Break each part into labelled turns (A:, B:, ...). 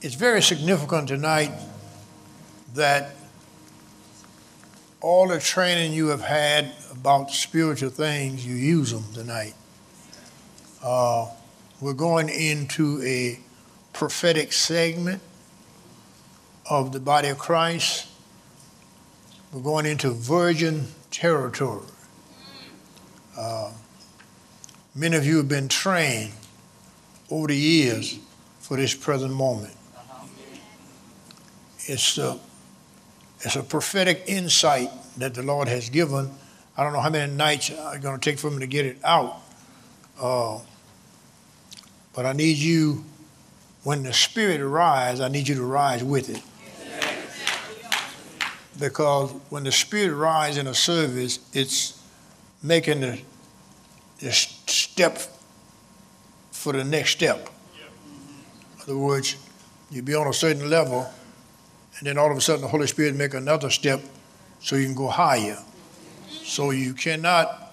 A: It's very significant tonight that all the training you have had about spiritual things, you use them tonight. We're going into a prophetic segment of the body of Christ. We're going into virgin territory. Many of you have been trained over the years for this present moment. It's a prophetic insight that the Lord has given. I don't know how many nights it's going to take for me to get it out. But I need you, when the Spirit arises, I need you to rise with it. Because when the Spirit arises in a service, it's making the step for the next step. In other words, you be on a certain level, and then all of a sudden the Holy Spirit make another step so you can go higher. So you cannot,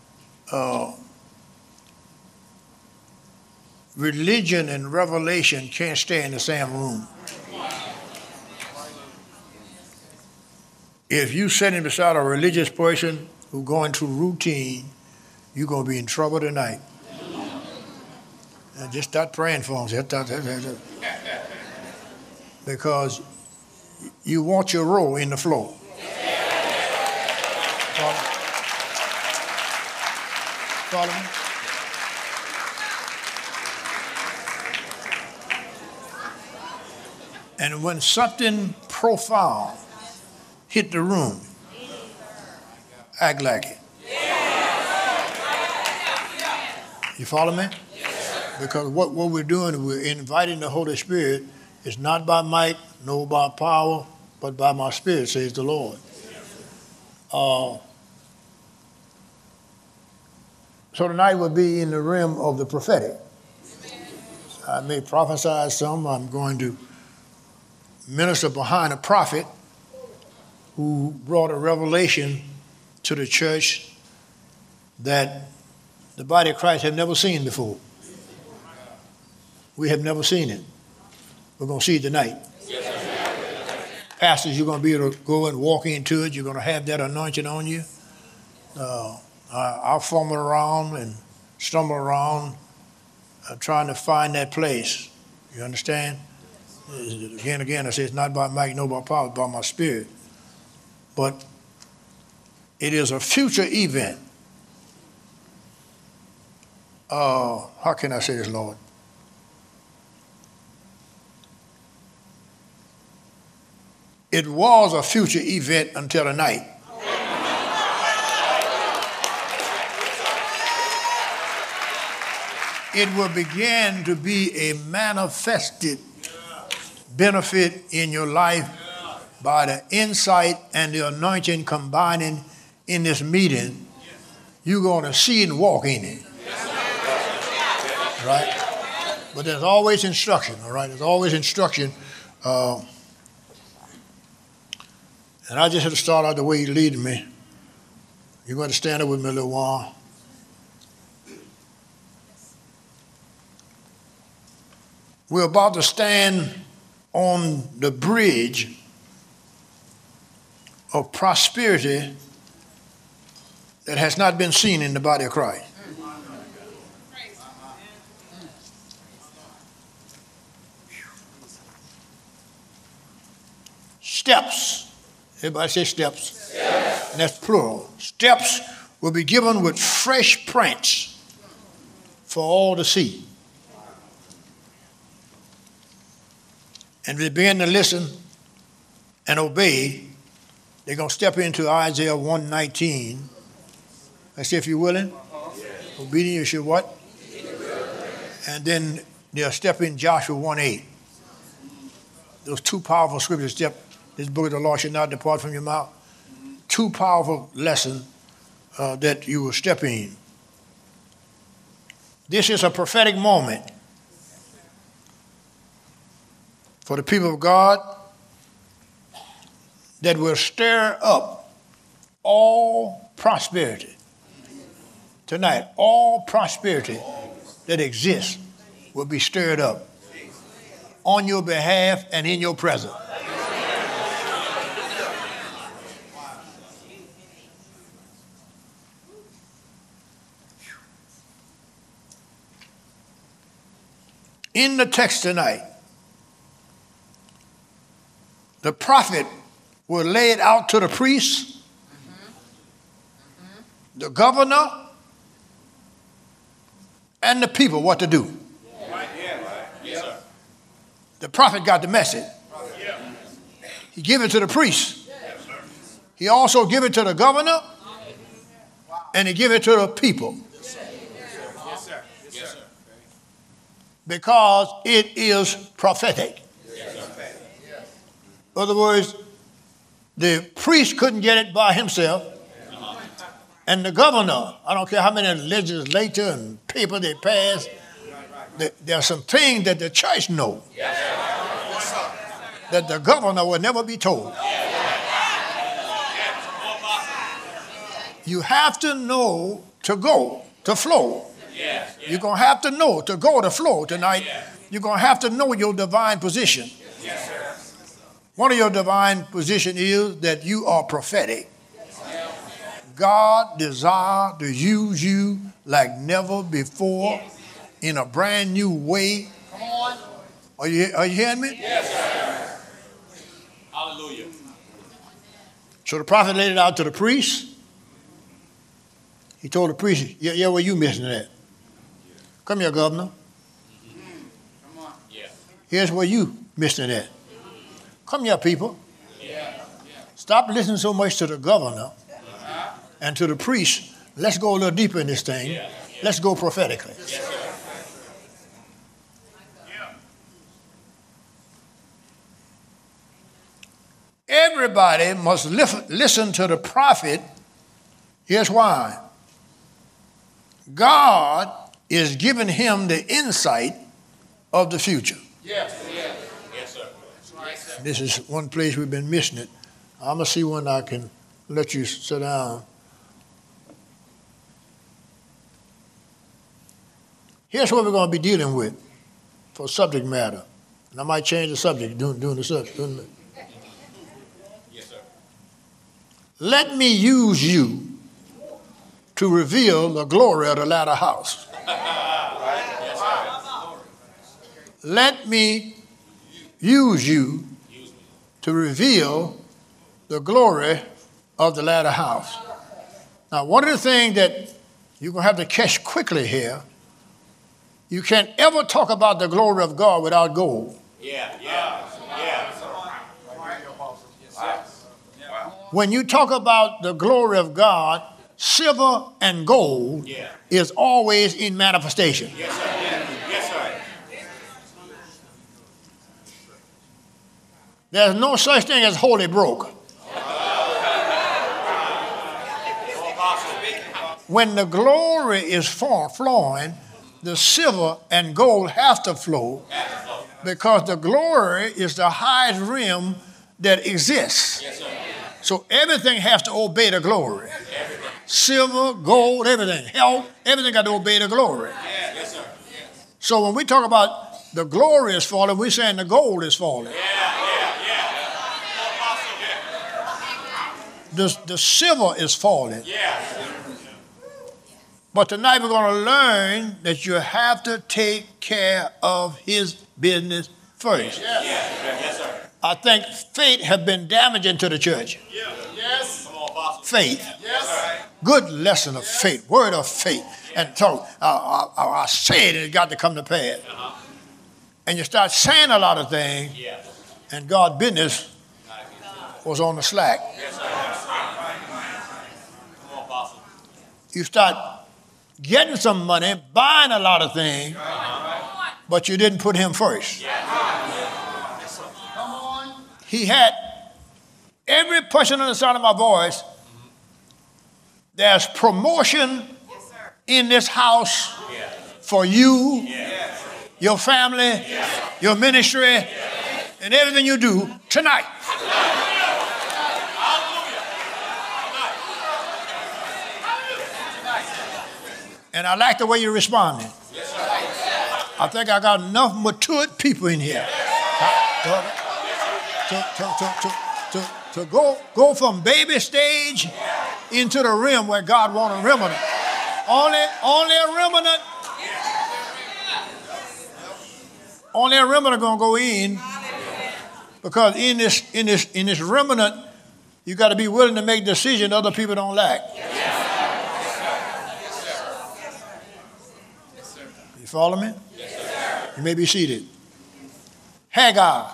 A: religion and revelation can't stay in the same room. If you sitting beside a religious person who's going through routine, you're going to be in trouble tonight. And just start praying for them. Because you want your role in the flow. Follow me? And when something profound hit the room, act like it. You follow me? Because what we're doing, we're inviting the Holy Spirit. It's not by might, nor by power, but by my Spirit, says the Lord. So tonight will be in the realm of the prophetic. I may prophesy some. I'm going to minister behind a prophet who brought a revelation to the church that the body of Christ have never seen before. We have never seen it. We're going to see it tonight. Pastors, you're going to be able to go and walk into it. You're going to have that anointing on you. I'll fumble around and stumble around trying to find that place. You understand? Again, I say it's not by might, nor by power, it's by my Spirit. But it is a future event. How can I say this, Lord? It was a future event until tonight. It will begin to be a manifested benefit in your life by the insight and the anointing combining in this meeting. You're going to see and walk in it. Right? But there's always instruction, all right? There's always instruction. And I just had to start out the way He leading me. You're going to stand up with me a little while. We're about to stand on the bridge of prosperity that has not been seen in the body of Christ. Steps. Everybody say steps. Steps. And that's plural. Steps will be given with fresh prints for all to see. And they begin to listen and obey. They're going to step into Isaiah 1:19. I say, if you're willing, obedient, you should what? And then they'll step in Joshua 1:8. Those two powerful scriptures. This book of the law should not depart from your mouth. Two powerful lessons that you will step in. This is a prophetic moment for the people of God that will stir up all prosperity. Tonight, all prosperity that exists will be stirred up. on your behalf and in your presence. In the text tonight, the prophet will lay it out to the priests, the governor, and the people what to do. The prophet got the message. He gave it to the priest. He also gave it to the governor, and he gave it to the people. Because it is prophetic. In other words, the priest couldn't get it by himself, and the governor, I don't care how many legislature and paper they pass, there are some things that the church knows that the governor will never be told. You have to know to go, to flow. You're going to have to know to go to flow tonight. You're going to have to know your divine position. One of your divine position is that you are prophetic. God desires to use you like never before in a brand new way. Come on. Are you hearing me?
B: Yes, sir. Hallelujah.
A: So the prophet laid it out to the priest. He told the priest, yeah, where you missing it at? Come here, governor.
B: Come on. Yeah.
A: Here's where you missing it at. Come here, people. Stop listening so much to the governor and to the priest. Let's go a little deeper in this thing. Let's go prophetically. Everybody must listen to the prophet. Here's why. God is giving him the insight of the future.
B: Yes, sir.
A: This is one place we've been missing it. I'm going to see when I can let you sit down. Here's what we're going to be dealing with for subject matter. And I might change the subject doing the subject.
B: Yes, sir.
A: Let me use you to reveal the glory of the latter house. Let me use you to reveal the glory of the latter house. Now, one of the things that you're going to have to catch quickly here, you can't ever talk about the glory of God without gold. When you talk about the glory of God, silver and gold is always in manifestation.
B: Yes, sir. Yes, sir.
A: There's no such thing as holy broke. When the glory is flowing, the silver and gold have to flow because the glory is the highest realm that exists.
B: Yes, sir.
A: So everything has to obey the glory. Silver, gold, everything. Health, everything got to obey the glory.
B: Yes, sir.
A: So when we talk about the glory is falling, we're saying the gold is falling. The silver is falling. But tonight we're going to learn that you have to take care of his business first.
B: Yes, sir.
A: I think faith has been damaging to the church.
B: Yes. Come on, Apostle.
A: Faith.
B: Yes.
A: Good lesson of faith, word of faith. And so I said it got to come to pass. And you start saying a lot of things, and God's business was on the slack.
B: Yes, sir. Come on, Apostle.
A: You start getting some money, buying a lot of things, but you didn't put him first. He had every person on the sound of my voice. There's promotion in this house for you, your family, your ministry, and everything you do tonight. And I like the way you're responding. I think I got enough matured people in here To go from baby stage into the rim where God wants a remnant. Only a remnant. Only a remnant gonna go in, because in this remnant, you got to be willing to make decisions other people don't like. You follow me? You may be seated. Hagar.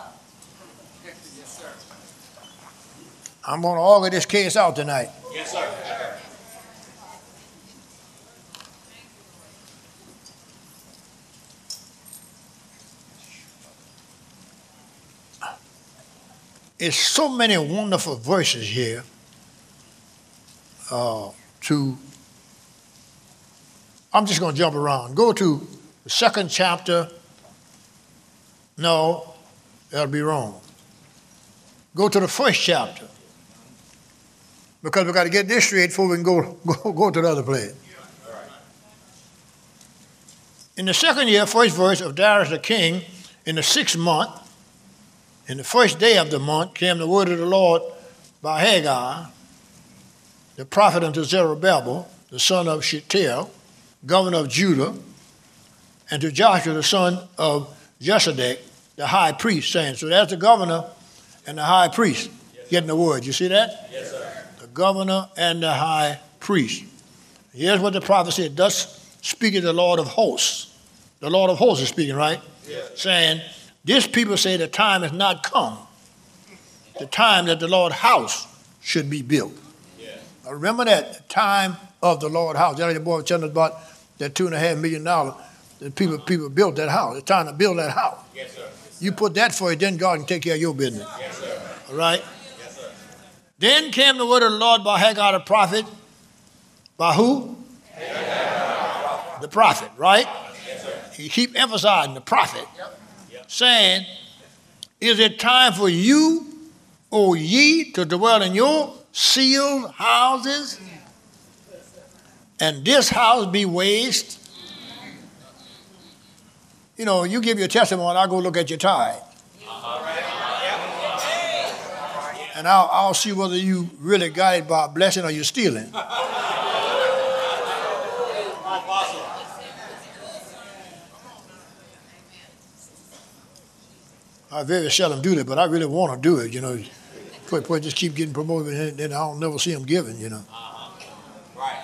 A: I'm going to argue this case out tonight.
B: Yes, sir.
A: It's so many wonderful verses here I'm just going to jump around. Go to the second chapter. No, that'll be wrong. Go to the first chapter, because we've got to get this straight before we can go to the other place. In the second year, first verse of Darius the king, in the 6th month, in the first day of the month, came the word of the Lord by Hagar, the prophet, unto Zerubbabel, the son of Shealtiel, governor of Judah, and to Joshua, the son of Josedek, the high priest, saying, so that's the governor and the high priest getting the word. You see that?
B: Yes, sir.
A: The governor and the high priest. Here's what the prophet said. Thus speaketh the Lord of hosts. The Lord of hosts is speaking, right?
B: Yes.
A: Saying, this people say the time has not come. The time that the Lord's house should be built.
B: Yeah.
A: Now remember that, the time of the Lord's house. That's the boy was telling us about that $2.5 million. The people built that house. It's time to build that house.
B: Yes, sir.
A: You put that for it, then God can take care of your business.
B: Yes, sir.
A: All right?
B: Yes, sir.
A: Then came the word of the Lord by Hagar the prophet. By who?
B: Hagar.
A: The prophet, right?
B: Yes, sir.
A: He keep emphasizing the prophet, saying, is it time for you, O ye, to dwell in your sealed houses, and this house be waste? You know, you give your testimony, I'll go look at your tithe. And I'll see whether you really got it by a blessing or you're stealing. I very seldom do that, but I really want to do it, you know. Boy, just keep getting promoted, and then I'll never see them giving, you know.
B: Right.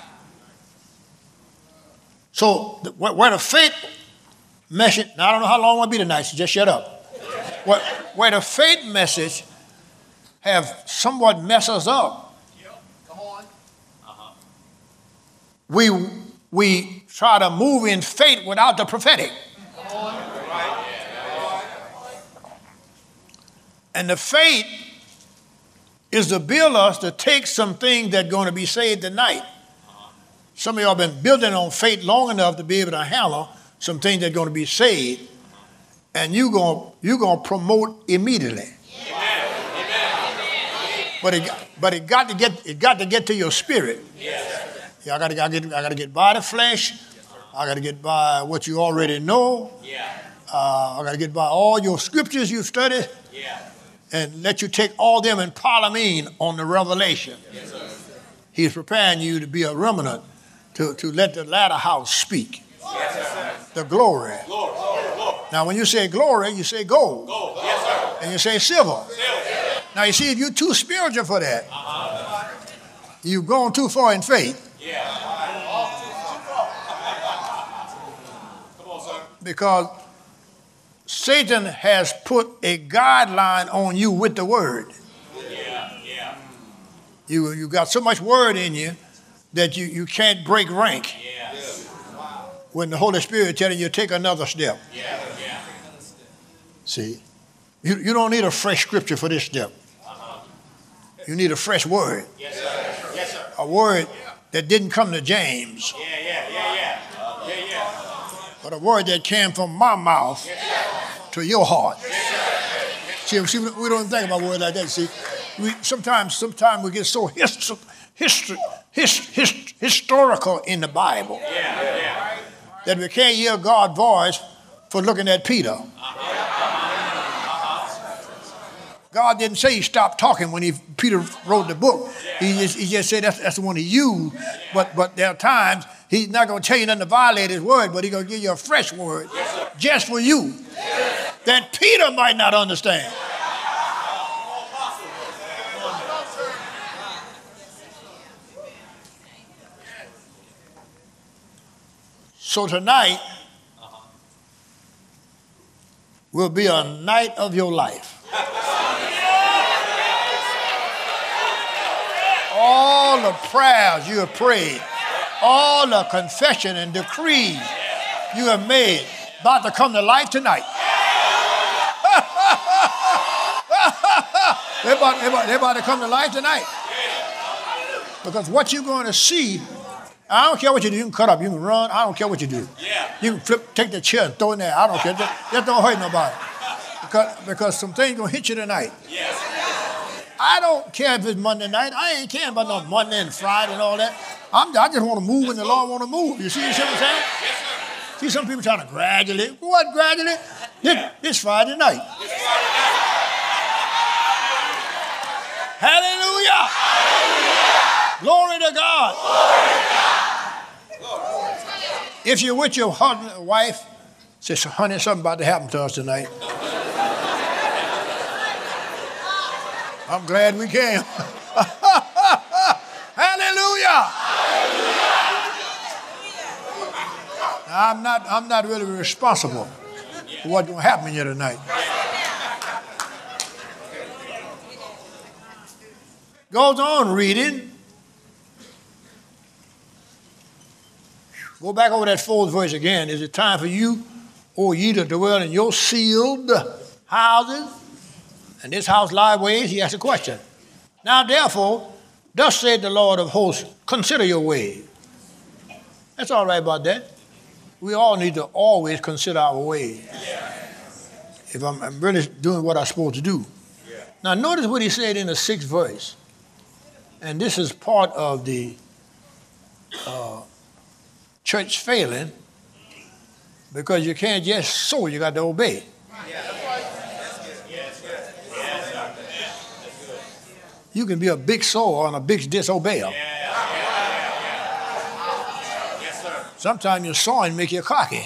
A: So, where the faith message, now I don't know how long it will be tonight, so just shut up. Where the faith message have somewhat messed us up.
B: Come on.
A: We try to move in faith without the prophetic.
B: Come on. Right.
A: And the faith is to build us to take some things that are going to be saved tonight. Some of y'all been building on faith long enough to be able to handle some things that are going to be saved, and you're going to promote immediately. Amen. But it got to get to your spirit.
B: Yes.
A: Yeah, I got to get by the flesh. I got to get by what you already know.
B: Yeah.
A: I got to get by all your scriptures you've studied.
B: Yeah.
A: And let you take all them and pile them in on the revelation.
B: Yes, sir.
A: He's preparing you to be a remnant, to let the latter house speak.
B: Yes, sir.
A: The glory.
B: Glory. Glory.
A: Now, when you say glory, you say gold.
B: Go. Yes, sir.
A: And you say silver.
B: Silver.
A: Now, you see, if you're too spiritual for that, you've gone too far in faith.
B: Yeah. Come on, sir.
A: Because Satan has put a guideline on you with the word.
B: Yeah. Yeah.
A: You got so much word in you that you can't break rank
B: Yeah.
A: when the Holy Spirit telling you to take another step.
B: Yeah. Yeah.
A: See, you don't need a fresh scripture for this step. You need a fresh word,
B: Yes, sir. Yes, sir.
A: a word that didn't come to James,
B: Yeah. Yeah. Yeah. Yeah. Yeah. Yeah.
A: but a word that came from my mouth to your heart. See, we don't think about words like that. See, sometimes we get so historical in the Bible that we can't hear God's voice for looking at Peter. God didn't say he stopped talking when Peter wrote the book. He just said that's the one he used. But there are times he's not going to tell you nothing to violate his word, but he's going to give you a fresh word just for you that Peter might not understand. So tonight will be a night of your life. All the prayers you have prayed, all the confession and decrees you have made about to come to life tonight. They're about to come to life tonight. Because what you're going to see, I don't care what you do. You can cut up, you can run. I don't care what you do. You can flip, take the chair and throw it in there. I don't care. That don't hurt nobody. Because some things going to hit you tonight. I don't care if it's Monday night. I ain't caring about no Monday and Friday and all that. I just want to move when the Lord want to move. You see what I'm saying? See some people trying to gradually. What gradually? This Friday night. Hallelujah. Glory to God. If you're with your husband or wife, say, honey, something about to happen to us tonight. I'm glad we came. Hallelujah. Now, I'm not really responsible for what's going to happen here tonight. Goes on reading. Go back over that fourth verse again. Is it time for you, O ye to dwell in your sealed houses? And this house lie ways? He asked a question. Now, therefore, thus said the Lord of hosts, consider your ways. That's all right about that. We all need to always consider our ways. If I'm really doing what I'm supposed to do. Now, notice what he said in the 6th verse. And this is part of the church failing, because you can't just sow, you got to obey. You can be a big sower and a big disobeyer. Sometimes your sowing make you cocky.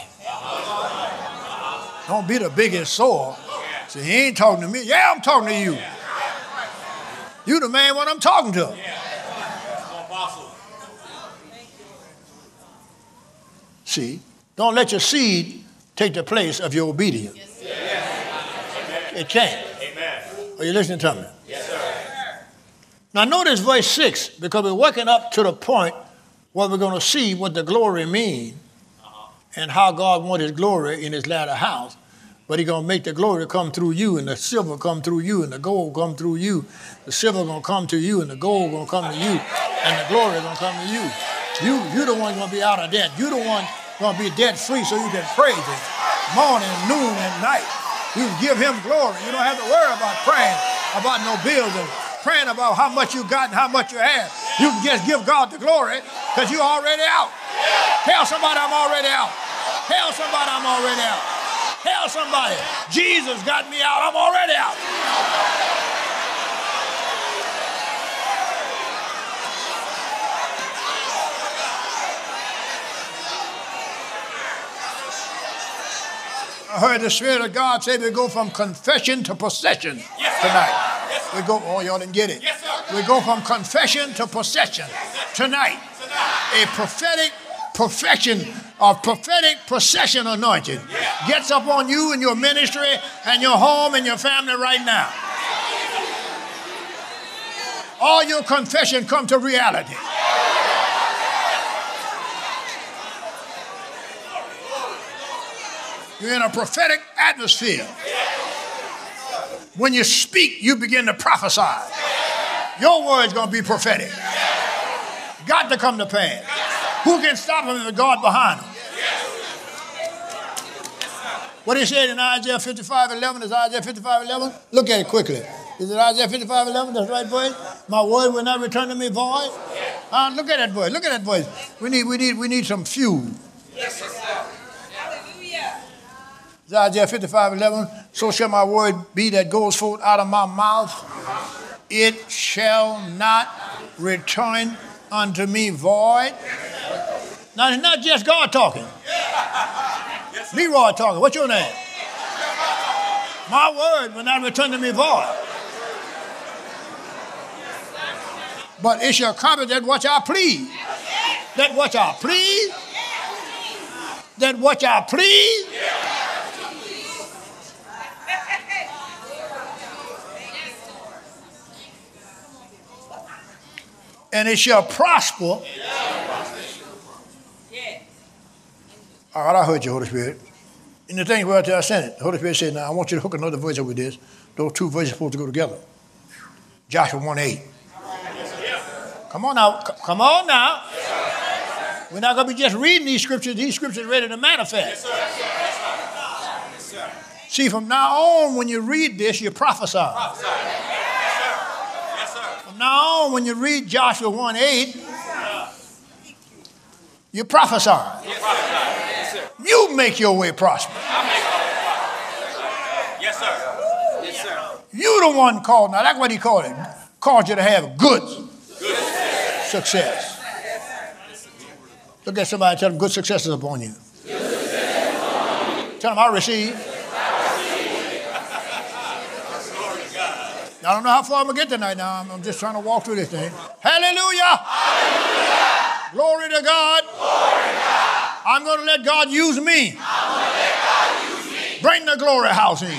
A: Don't be the biggest sower. Say, he ain't talking to me. Yeah, I'm talking to you. You the man what I'm talking to. See, don't let your seed take the place of your obedience. It can't. Are you listening to me? Yes, sir. Now notice verse 6, because we're working up to the point where we're going to see what the glory means and how God wants his glory in his latter house. But he's going to make the glory come through you, and the silver come through you, and the gold come through you. The silver going to come to you, and the gold going to come to you, and the glory going to come to you. You the one going to be out of debt. You the one going to be debt free so you can praise him morning, noon, and night. You give him glory. You don't have to worry about praying about no bills and praying about how much you got and how much you have. You can just give God the glory because you're already out. Tell somebody I'm already out. Tell somebody I'm already out. Tell somebody Jesus got me out. I'm already out. I heard the Spirit of God say we go from confession to possession tonight. We go, oh, y'all didn't get it. We go from confession to possession tonight. A prophetic perfection of prophetic procession anointing gets up on you and your ministry and your home and your family right now. All your confession come to reality. You're in a prophetic atmosphere. When you speak, you begin to prophesy. Your word's going to be prophetic. Got to come to pass. Who can stop him if God behind him? What he said in Isaiah 55:11 is Isaiah 55:11. Look at it quickly. Is it Isaiah 55:11? That's right, voice. My word will not return to me void. Look at that voice. Look at that voice. We need some fuel. It's Isaiah 55:11. So shall my word be that goes forth out of my mouth. It shall not return unto me void. Now, it's not just God talking. Leroy talking. What's your name? My word will not return to me void. But it shall accomplish that which I please. That which I please. That which I please. And it shall prosper. All right, I heard you, Holy Spirit. And the thing where I sent it, the Holy Spirit said, now I want you to hook another verse up with this. Those two verses are supposed to go together. Joshua 1:8. Come on now. Come on now. We're not going to be just reading these scriptures. These scriptures are ready to manifest. Yes, sir. See, from now on, when you read this, you prophesy. From now on, when you read Joshua 1:8, you prophesy. You make your way prosperous.
B: Yes, sir. Yes, sir.
A: You the one called. Now, that's what he called it. Called you to have good success. Look at somebody and tell them good success is upon you. Tell them I receive. I don't know how far I'm going to get tonight now. I'm just trying to walk through this thing. Hallelujah. Hallelujah. Glory to God. Glory to God. I'm going to let God use me. Bring the glory house in.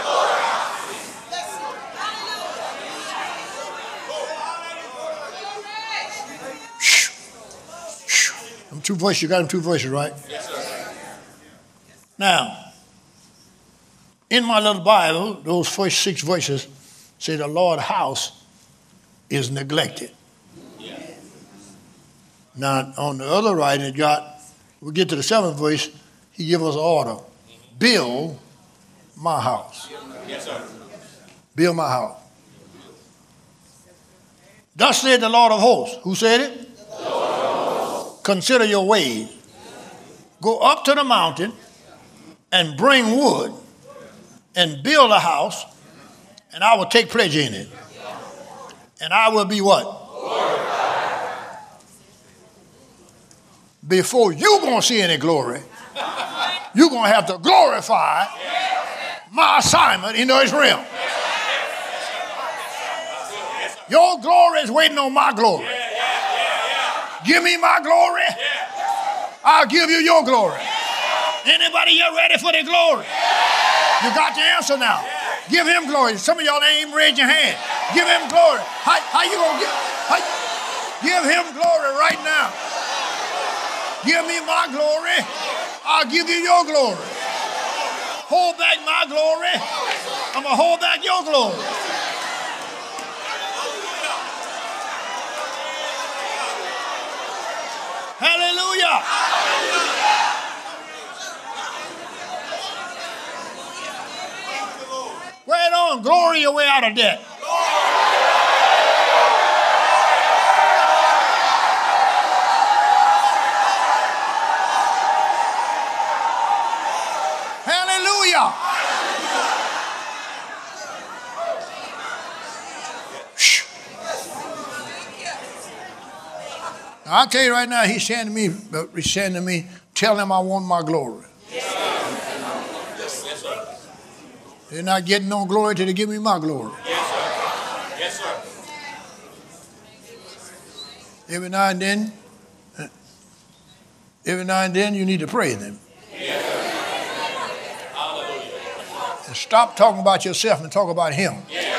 A: Them two voices, you got them two voices, right? Yes, sir. Now, in my little Bible, those first 6 voices say the Lord's house is neglected. Yeah. Now, on the other right, it got, we get to the 7th voice, he gives us an order. Build my house.
B: Yes, sir.
A: Build my house. Thus said the Lord of hosts. Who said it? The Lord of hosts. Consider your ways. Go up to the mountain and bring wood and build a house, and I will take pleasure in it. And I will be what? Glorified. Before you're going to see any glory, you're going to have to glorify my assignment in this realm. Your glory is waiting on my glory. Give me my glory. I'll give you your glory. Anybody here ready for the glory? You got the answer now. Give him glory. Some of y'all ain't even raised your hand. Give him glory. How you going to give him glory right now? Give me my glory. I'll give you your glory. Hold back my glory. I'm going to hold back your glory. Hallelujah. Right on. Glory your way out of debt. Hallelujah. Now, I'll tell you right now, he's saying to me, tell him I want my glory. They're not getting no glory till they give me my glory.
B: Yes, sir. Yes, sir.
A: Every now and then, you need to praise him.
B: Yes, sir. Hallelujah.
A: And stop talking about yourself and talk about him.
B: Yes.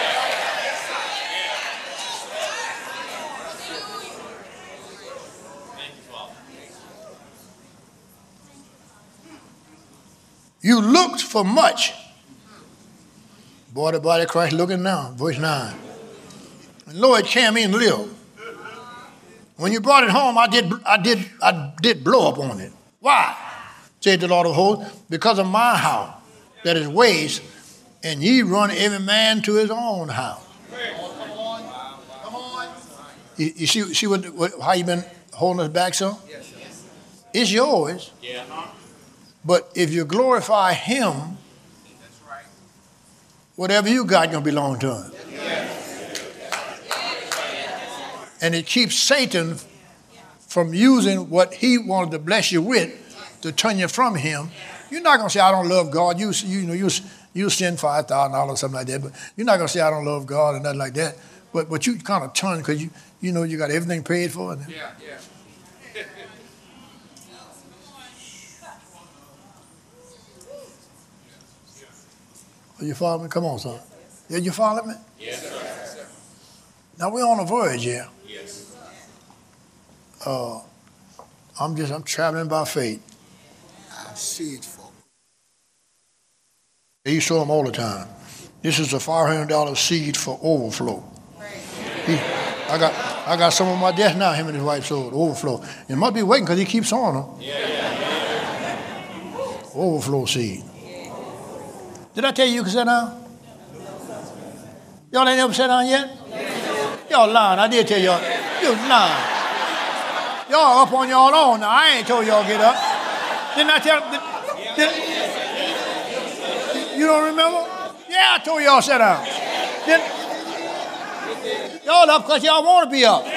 A: You looked for much. Boy, the body of Christ looking now. Verse 9. And Lord came in and lived. When you brought it home, I did blow up on it. Why? Said the Lord of hosts, because of my house that is waste, and ye run every man to his own house. Come on. You see how you been holding us back, son? Yes. It's yours.
B: Yeah.
A: But if you glorify him, whatever you got going to belong to him. And it keeps Satan from using what he wanted to bless you with to turn you from him. You're not going to say, I don't love God. You send $5,000 or something like that. But you're not going to say, I don't love God or nothing like that. But you kind of turn because you know you got everything paid for.
B: Yeah.
A: Are you following me? Come on, son. Yeah, you following me?
B: Yes, sir.
A: Now we're on a voyage here.
B: Yes.
A: I'm traveling by faith.
C: Seed for.
A: He show them all the time. This is a $500 seed for overflow. I got some on my desk now. Him and his wife sold overflow. It must be waiting because he keeps on them. Overflow seed. Did I tell you could sit down? Y'all ain't never sat down yet? Y'all lying. I did tell y'all. You lying. Y'all up on y'all own now. I ain't told y'all get up. Didn't I tell? You don't remember? Yeah, I told y'all sit down. Y'all up because y'all want to be up.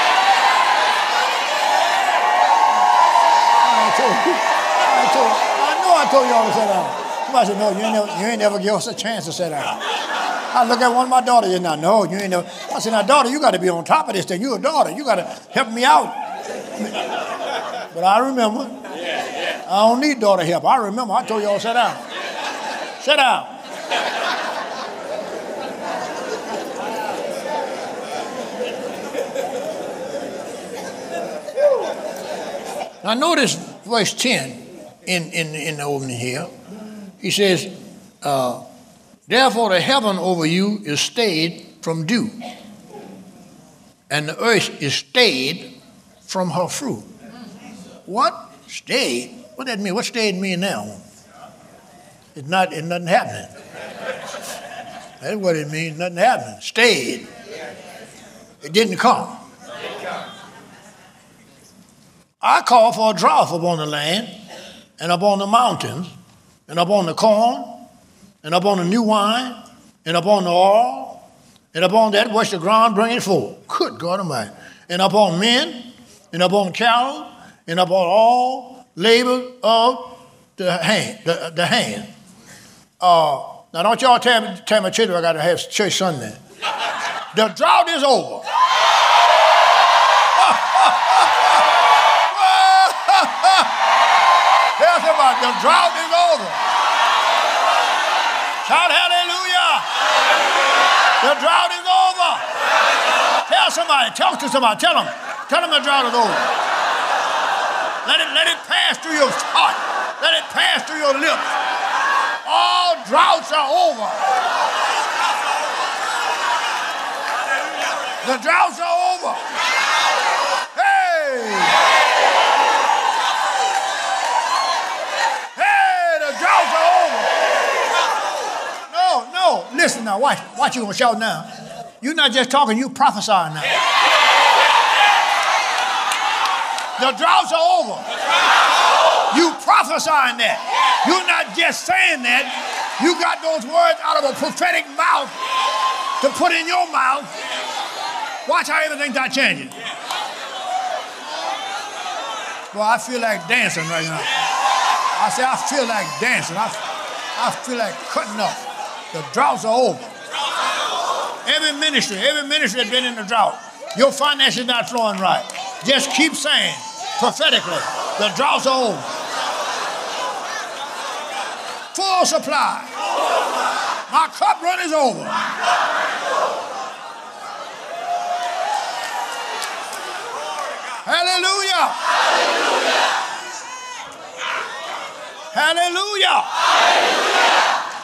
A: I told y'all to sit down. Somebody said, no, you ain't never give us a chance to sit down. I look at one of my daughters and I no, you ain't never. I said, now, daughter, you got to be on top of this thing. You're a daughter. You got to help me out. But I remember. I don't need daughter help. I remember. I told y'all sit down. Sit down. Now notice verse 10 in the opening here. He says, therefore the heaven over you is stayed from dew, and the earth is stayed from her fruit. What? Stayed? What that mean? What stayed mean now? It's nothing happening. That's what it means, nothing happening. Stayed. It didn't come. I call for a drought upon the land, and upon the mountains, and upon the corn, and upon the new wine, and upon the oil, and upon that which the ground bringeth forth. Good God Almighty. And upon men, and upon cattle, and upon all labor of the hand. Now don't y'all tell my children I got to have church Sunday. The drought is over. Tell somebody, the drought is over. Shout hallelujah. The drought is over. Tell somebody, talk to somebody, tell them the drought is over. Let it pass through your heart. Let it pass through your lips. All droughts are over. The droughts are over. Hey! Droughts are over. No. Listen now. Watch you gonna shout now. You're not just talking, you prophesying now. The droughts are over. You prophesying that. You're not just saying that. You got those words out of a prophetic mouth to put in your mouth. Watch how everything start changing. Well, I feel like dancing right now. I say, I feel like dancing. I feel like cutting up. The droughts are over. Every ministry has been in the drought. Your finances not flowing right. Just keep saying prophetically, the droughts are over. Full supply. My cup runneth over. Hallelujah. Hallelujah. Hallelujah.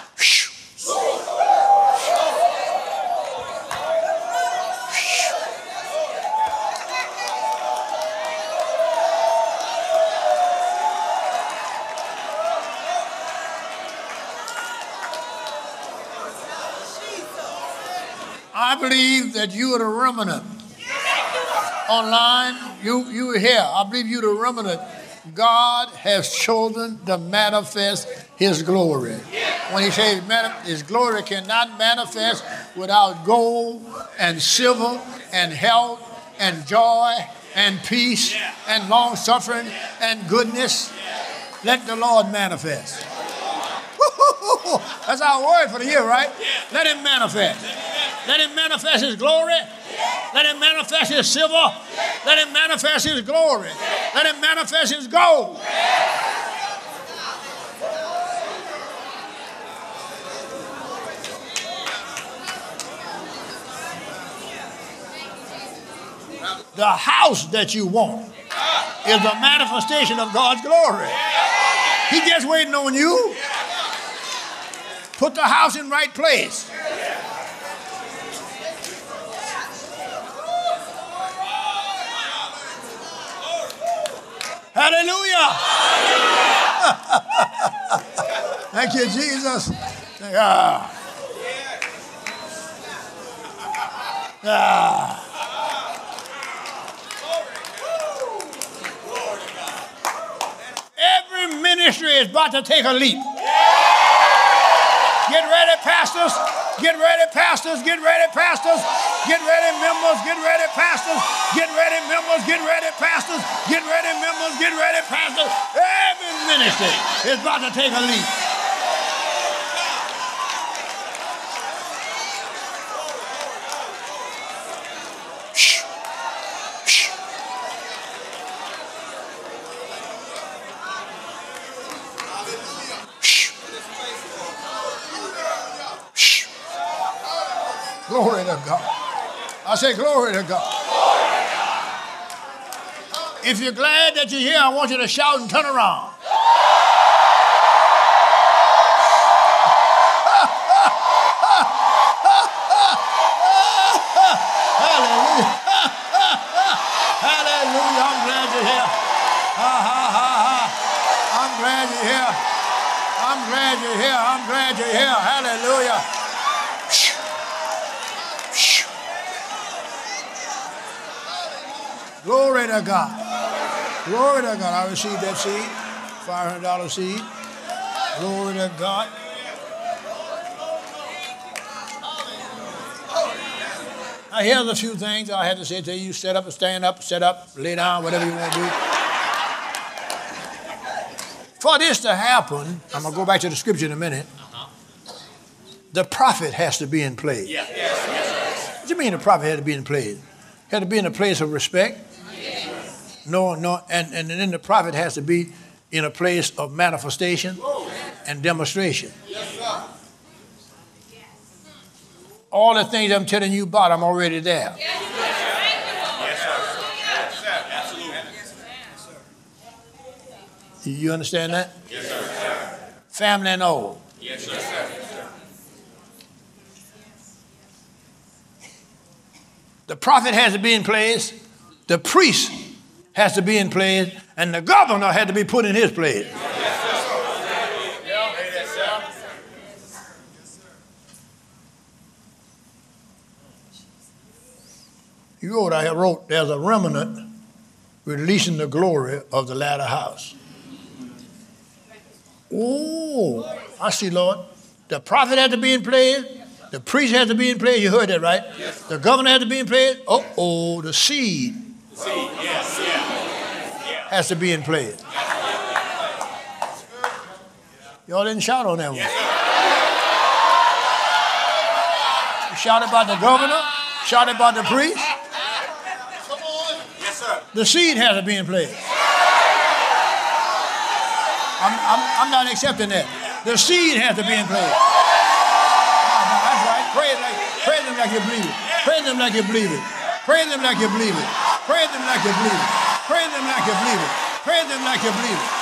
A: I believe that you are the remnant. Online, you are here. I believe you're the remnant God has chosen to manifest his glory. When he says his glory cannot manifest without gold and silver and health and joy and peace and long suffering and goodness. Let the Lord manifest. That's our word for the year, right? Let him manifest. Let him manifest his glory. Let him manifest his silver. Let him manifest his glory. Let him manifest his gold. The house that you want is a manifestation of God's glory. He just waiting on you. Put the house in right place. Hallelujah. Thank you, Jesus. Every ministry is about to take a leap. Get ready, pastors. Get ready, pastors. Get ready, pastors. Get ready, members. Get ready, pastors. Get ready, members. Get ready, pastors. Get ready, members. Get ready, pastors. Every ministry is about to take a leap. Shh. Shh. Glory to God. I say glory to God. If you're glad that you're here, I want you to shout and turn around. Hallelujah. Hallelujah. I'm glad you're here. I'm glad you're here. I'm glad you're here. I'm glad you're here. Hallelujah. Glory to God. Glory to God. I received that seed, $500 seed. Glory to God. Now, here's a few things I have to say to you. Set up, stand up, set up, lay down, whatever you want to do. For this to happen, I'm going to go back to the scripture in a minute. The prophet has to be in place. What do you mean the prophet had to be in place? He had to be in a place of respect. No, and then the prophet has to be in a place of manifestation and demonstration. All the things I'm telling you about, I'm already there. You understand that? Yes, sir. Family and all. Yes, sir. The prophet has to be in place. The priest has to be in place. And the governor had to be put in his place. Yes, sir. I wrote, there's a remnant releasing the glory of the latter house. Oh, I see, Lord. The prophet had to be in place. The priest had to be in place. You heard that, right? Yes. The governor had to be in place. The seed has to be in place. Y'all didn't shout on that one. You shouted about the governor. Shouted about the priest. The seed has to be in place. I'm not accepting that. The seed has to be in place. That's right. Praise them like you believe it. Praise them like you believe it. Praise them like you believe it. Praise them like you believe it. Praise them like you believe it. Praise them like you believe it.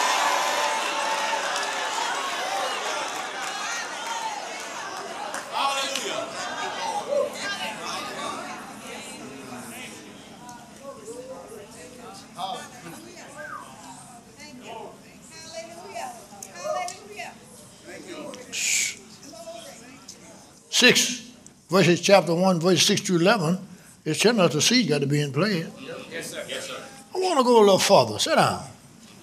A: Chapter 1, verse 6 to 11, it's telling us the seed got to be in place. Yes, sir. Yes, sir. I want to go a little further. Sit down.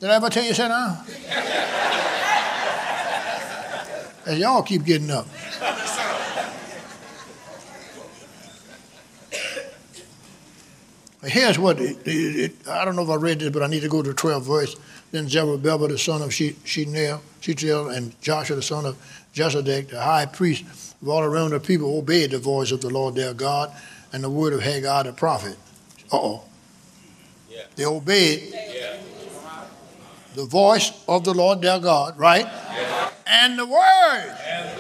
A: Did I ever tell you to sit down? And y'all keep getting up. Here's what, I don't know if I read this, but I need to go to the 12th verse. Then Zerubbabel, the son of Shealtiel, and Joshua, the son of Josedek, the high priest of all around the people, obeyed the voice of the Lord their God and the word of Haggai the prophet. Yeah. They obeyed the voice of the Lord their God, right? Yeah. And the word.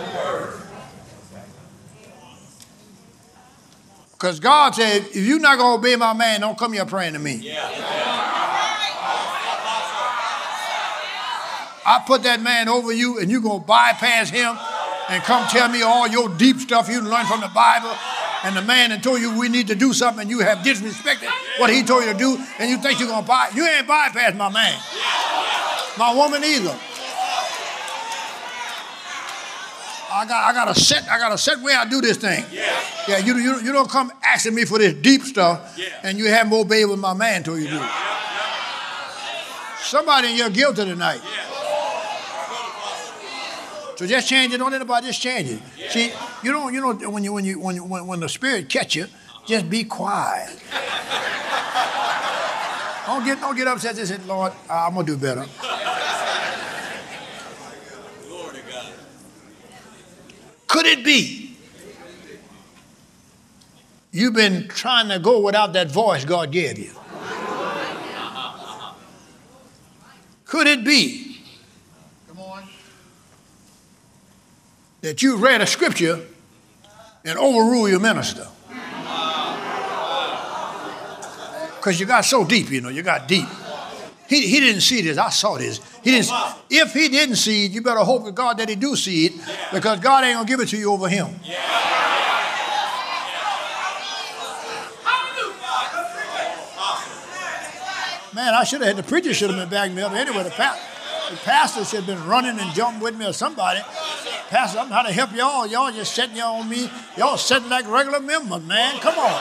A: Because God said, if you're not going to obey my man, don't come here praying to me. Yeah. I put that man over you, and you're going to bypass him and come tell me all your deep stuff you learned from the Bible. And the man that told you we need to do something, and you have disrespected what he told you to do, and you think you're going to you ain't bypass my man. My woman either. I got a set way I do this thing. Yeah, you don't come asking me for this deep stuff, and you haven't obeyed what my man told you to do. Somebody in here guilty tonight. So just change it. Don't let anybody just change it. See, you don't when the spirit catch you, just be quiet. Don't get upset and say, Lord, I'm gonna do better. Could it be you've been trying to go without that voice God gave you? Could it be that you read a scripture and overrule your minister? Because you got so deep, you got deep. He didn't see this. I saw this. If he didn't see it, you better hope to God that he do see it, because God ain't going to give it to you over him. Man, the preacher should have been backing me up. Anyway, the pastor should have been running and jumping with me or somebody. Pastor, I'm trying to help y'all. Y'all just sitting here on me. Y'all sitting like regular members, man. Come on.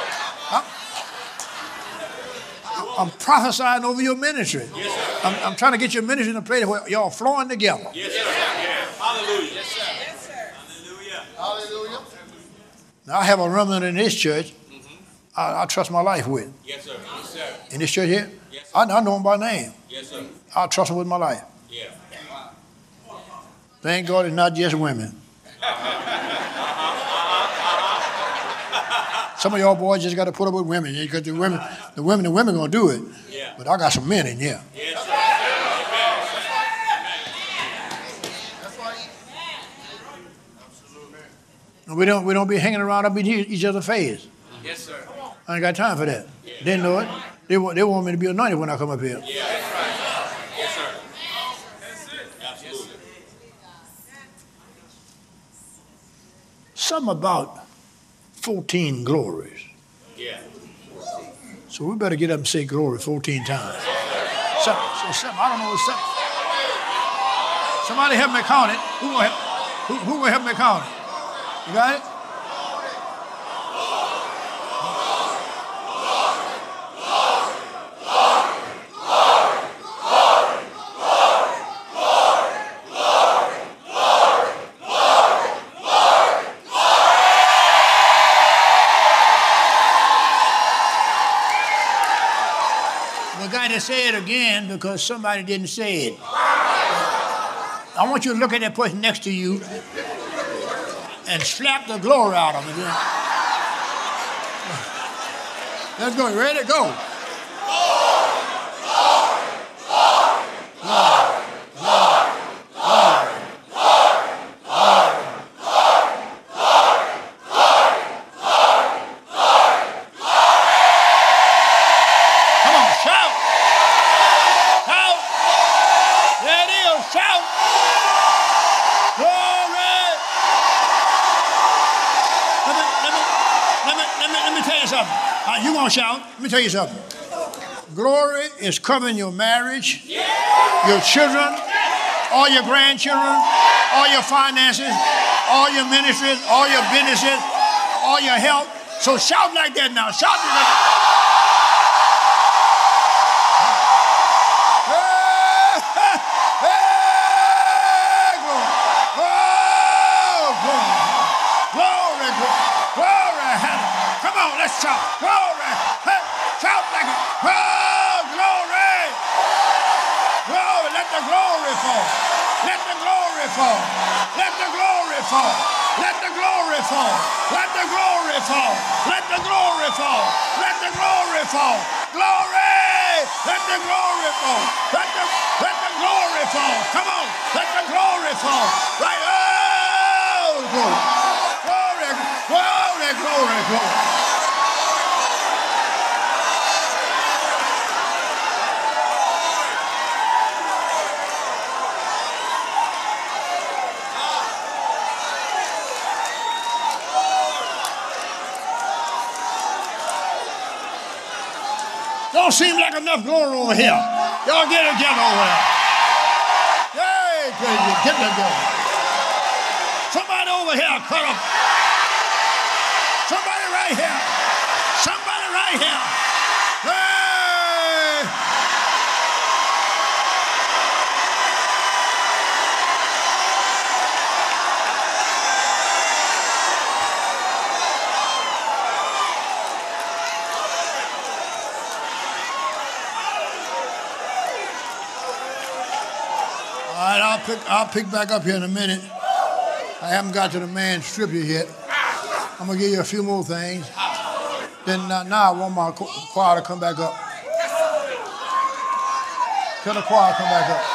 A: I'm prophesying over your ministry. I'm trying to get your ministry in a place where y'all flowing together.
B: Yes, sir. Hallelujah. Yes, sir. Hallelujah.
A: Now, I have a remnant in this church I trust my life with.
B: Yes, sir. Yes, sir.
A: In this church here,
B: yes,
A: I know him by name.
B: Yes, sir.
A: I trust him with my life.
B: Yeah.
A: Thank God it's not just women. Some of y'all boys just got to put up with women, because the women going to do it. Yeah. But I got some men in here.
B: Yes, sir.
A: We don't be hanging around up in each other's face.
B: Yes, sir.
A: I ain't got time for that. Yeah. They know it. They want me to be anointed when I come up here.
B: Yeah, that's right. Yes, sir. That's it. Absolutely.
A: Something about 14 glories.
B: Yeah.
A: So we better get up and say glory 14 times. Something, I don't know what's something. Somebody help me count it. Who will help me count it? You got it? To say it again because somebody didn't say it. I want you to look at that person next to you and slap the glory out of it. Let's go. You ready? Go. Shout. Let me tell you something. Glory is covering your marriage, your children, all your grandchildren, all your finances, all your ministries, all your businesses, all your health. So shout like that now. Shout like that. let's shout. Glory. Hey, shout like it. Oh, glory. Glory. Let the glory fall. Let the glory fall. Let the glory fall. Let the glory fall. Let the glory fall. Let the glory fall. Let the glory fall. Glory. Let the glory fall. Let the glory fall. Come on. Let the glory fall. Right. Oh, glory. Glory. Glory. Glory. Glory. Don't seem like enough glory over here. Y'all get it together over there. Yay, crazy. Get it together. Somebody over here, cut up. Somebody right here. Somebody right here. Hey! All right, I'll pick back up here in a minute. I haven't got to the man's scripture yet. I'm gonna give you a few more things. Then now I want my choir to come back up. Tell the choir to come back up.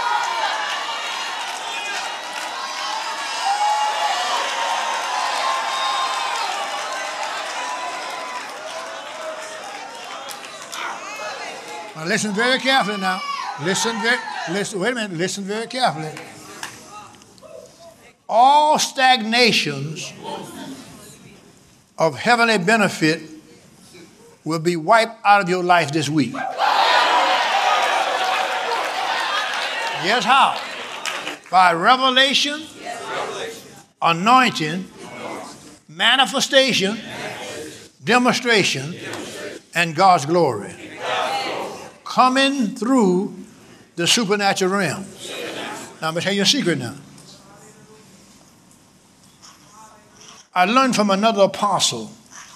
A: Now listen very carefully now. Listen, wait a minute, listen very carefully. All stagnations of heavenly benefit will be wiped out of your life this week. Yes, how? By revelation, anointing, manifestation, demonstration, and God's glory. Coming through the supernatural realm. Now, I'm going to tell you a secret now. I learned from another apostle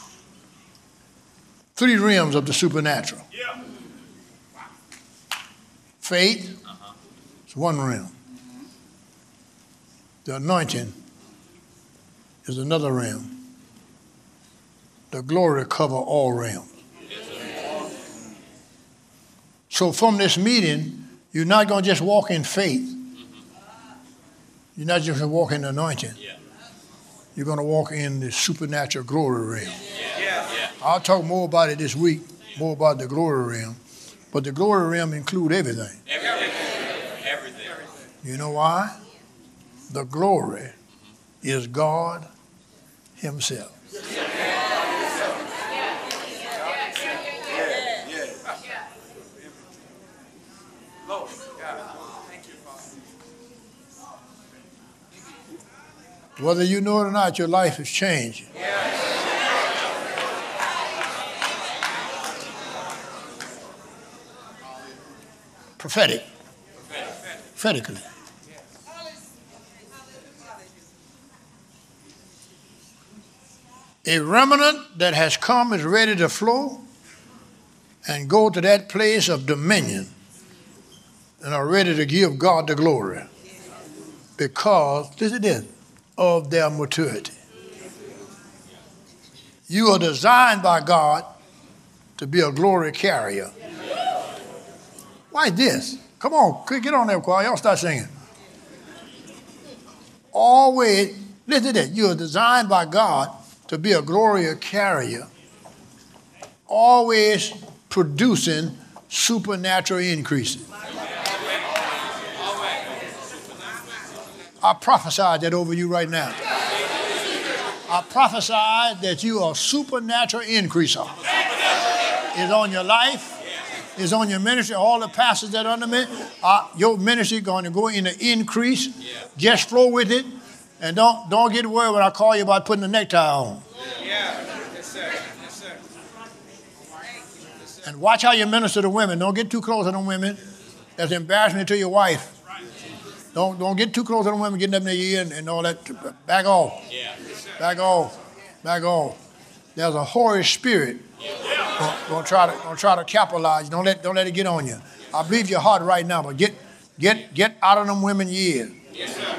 A: 3 realms of the supernatural. Faith is one realm. The anointing is another realm. The glory covers all realms. So from this meeting, you're not going to just walk in faith. You're not just going to walk in anointing. You're going to walk in the supernatural glory realm. I'll talk more about it this week, more about the glory realm. But the glory realm includes everything. Everything. You know why? The glory is God himself. Whether you know it or not, your life is changing. Prophetically. A remnant that has come is ready to flow and go to that place of dominion and are ready to give God the glory because, this is it, of their maturity. You are designed by God to be a glory carrier. Why this? Come on, get on there, choir. Y'all start singing. Always, listen to this. You are designed by God to be a glory carrier, always producing supernatural increases. I prophesy that over you right now. I prophesy that you are a supernatural increaser. It's on your life. It's on your ministry. All the pastors that are under me, your ministry is going to go in the increase. Just flow with it. And don't get worried when I call you about putting a necktie on. And watch how you minister to women. Don't get too close to them women. That's embarrassment to your wife. Don't get too close to them women getting up in their ear and all that. Back off. Back off. Back off. There's a whorish spirit gonna try to capitalize. Don't let it get on you. I believe your heart right now, but get out of them women years.
B: Yes, sir.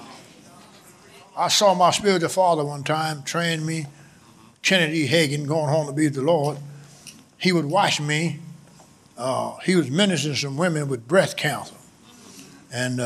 A: I saw my spiritual father one time train me, Kenneth E. Hagin, going home to be with the Lord. He would watch me. He was ministering to some women with breast cancer. And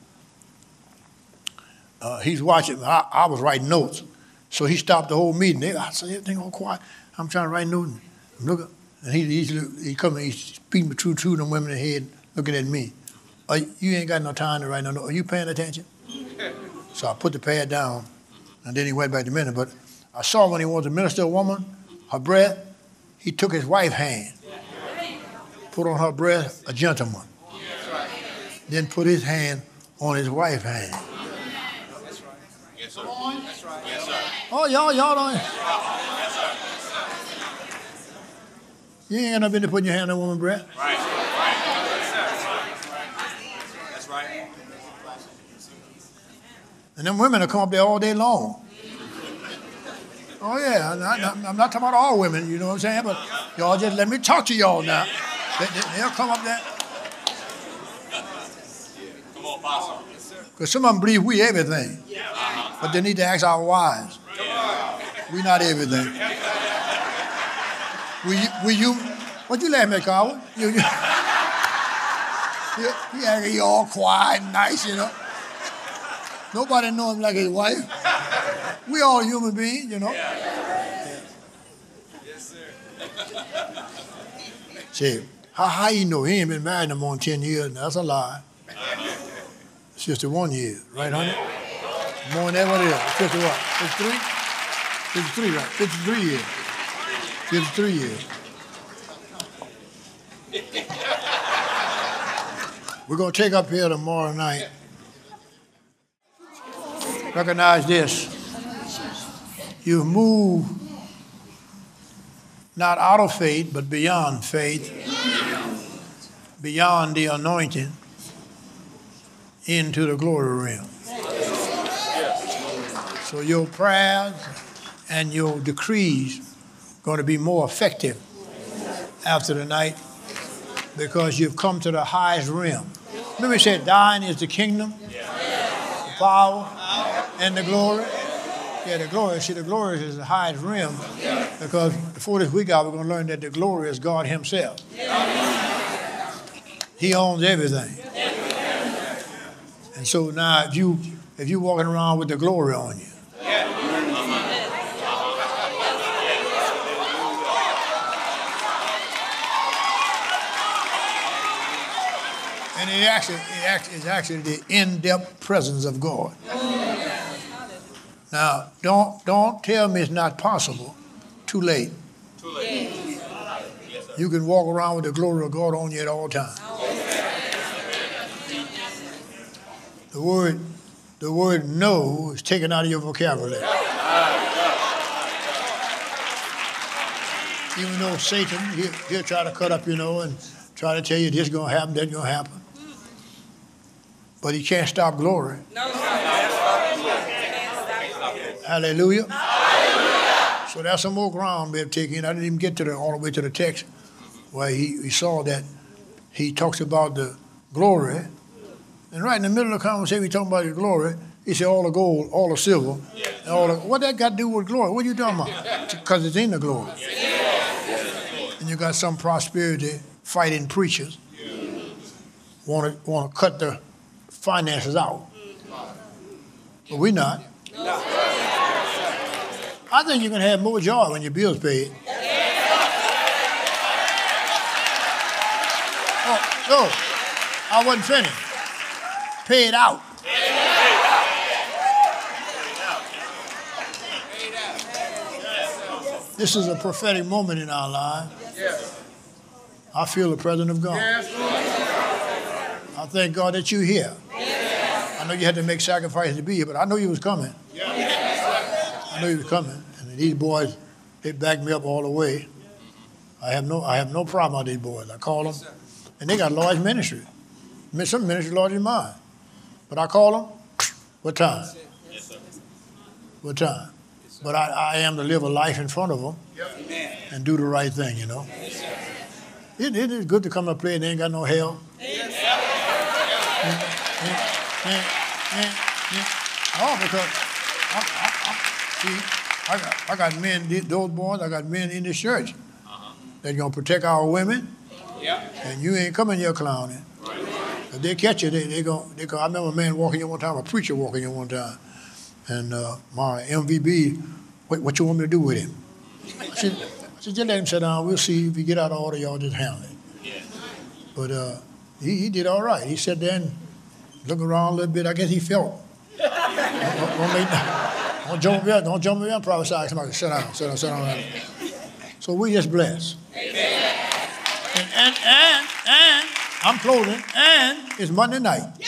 A: he's watching. I was writing notes. So he stopped the whole meeting. I said, everything all quiet. I'm trying to write notes. Look, and he come and he's speaking to two of them women in the head, looking at me. You ain't got no time to write no notes. Are you paying attention? So I put the pad down, and then he went back to minister. But I saw when he wanted to minister to a woman, her breath, he took his wife's hand, put on her breast a gentleman, then put his hand on his wife's hand.
B: That's right. Yes, sir. That's right. Yes, sir.
A: Oh, y'all don't. You ain't got no business putting your hand on a woman's breast.
B: Right. Yes, sir. That's right.
A: And them women will come up there all day long. Oh, yeah. I'm not talking about all women, you know what I'm saying? But y'all just let me talk to y'all now. They'll come up there.
B: Come on, Apostle.
A: Because some of them believe we everything. But they need to ask our wives. We not everything. You what you laughing at, Carl? You acting all quiet and nice, you know. Nobody know him like his wife. We all human beings, you know.
B: Yes, sir.
A: Say, how you know he ain't been married no more than 10 years? That's a lie. It's just 1 year, right, honey? More than that, what is it? 50 what? 53? 53, right? 53 years. 53 years. We're going to take up here tomorrow night. Recognize this. You move not out of faith, but beyond faith, beyond the anointing, into the glory realm. So your prayers and your decrees are going to be more effective after the night because you've come to the highest realm. Remember he said, thine is the kingdom, the power, and the glory. Yeah, the glory. See, the glory is the highest realm because before this week out, we're going to learn that the glory is God himself. He owns everything. And so now if you walking around with the glory on you, and it's actually the in-depth presence of God. Now, don't tell me it's not possible. Too late.
B: Too late.
A: You can walk around with the glory of God on you at all times. The word no is taken out of your vocabulary. Even though Satan, he'll try to cut up, and try to tell you this is going to happen, that's going to happen. But he can't stop glory.
D: No,
A: Hallelujah. Hallelujah. So that's some more ground we have taken. I didn't even get to all the way to the text where he saw that he talks about the glory. And right in the middle of the conversation, he's talking about the glory. He said all the gold, all the silver, and what that got to do with glory? What are you talking about? Because it's in the glory. And you got some prosperity fighting preachers want to cut the finances out. But we're not. I think you can have more joy when your bill's paid. Oh, I wasn't finished. Paid out. This is a prophetic moment in our lives. I feel the presence of God. I thank God that you're here. I know you had to make sacrifices to be here, but I know you was coming. I know you was coming. And these boys, they backed me up all the way. I have no problem with these boys. I call them, and they got large ministry. Some ministry larger than mine. But I call them, what time? What time? But I am to live a life in front of them and do the right thing, you know. It is good to come and play and they ain't got no hell. Oh, because I got men, those boys, I got men in this church that's going to protect our women. And you ain't coming here clowning. If they catch you, they go. I remember a man walking in one time, a preacher walking in one time. And my MVB, what you want me to do with him? I said, just let him sit down. We'll see if he get out of order, y'all just handle it. But he did all right. He sat there and looked around a little bit. I guess he felt. Don't jump over here and prophesy. Somebody sit down. So we just blessed. And I'm closing. And it's Monday night.